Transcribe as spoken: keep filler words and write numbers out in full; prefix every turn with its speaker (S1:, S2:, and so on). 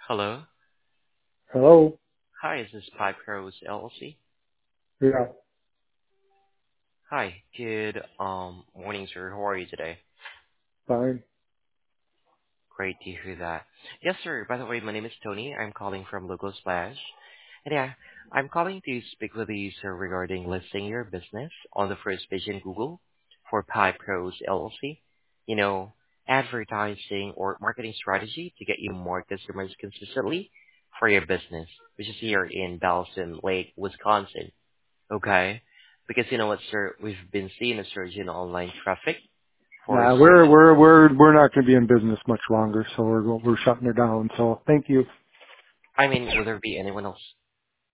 S1: Hello.
S2: Hello?
S1: Hi, is this Pipe Pros L L C?
S2: Yeah,
S1: Hi, good um morning, sir. How are you today?
S2: fine.
S1: Great to hear that. Yes, sir. By the way, my name is Tony. I'm calling from Logo Splash. And yeah, I'm calling to speak with you, sir, regarding listing your business on the first page in Google for Pipe Pros L L C. You know, advertising or marketing strategy to get you more customers consistently for your business, which is here in Bellson Lake, Wisconsin. Okay. Because you know what, sir, we've been seeing a surge in online traffic for
S2: Nah,
S1: search.
S2: we're we're we're we're not going to be in business much longer, so we're we're shutting her down. So thank you.
S1: I mean, will there be anyone else?